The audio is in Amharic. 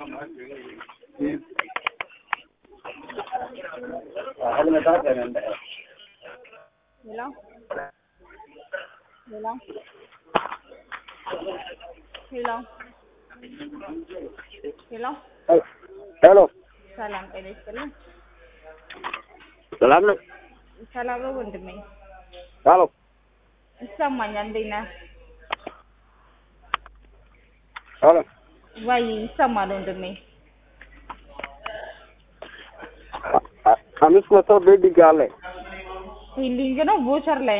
Hello? Hello? Hello? Hello? Hello. ሰላም ጤና ይስጥልኝ። ሰላም ነው? ሰላም ነው ወንድሜ። ሄሎ። ይሰማኛል። እንዴት ነህ? ሄሎ። ወይ ይሰማል ወንድሜ። 500 ቤት ይጋለ ሂሊንግ ነው ቮቸር ላይ